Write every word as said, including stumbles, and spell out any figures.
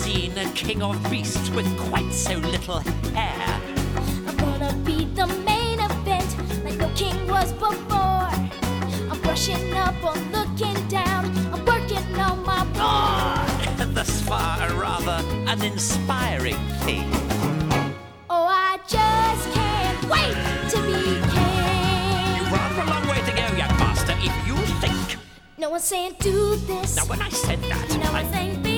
seen a king of beasts with quite so little hair. I'm gonna be the main event, like no king was before. I'm brushing up on looking down, I'm working on my roar. Thus far, a rather uninspiring thing. Oh, I just can't wait to be king. You've rather a long way to go, young master, if you think. No one's saying do this. Now, when I said that, No I... one's saying be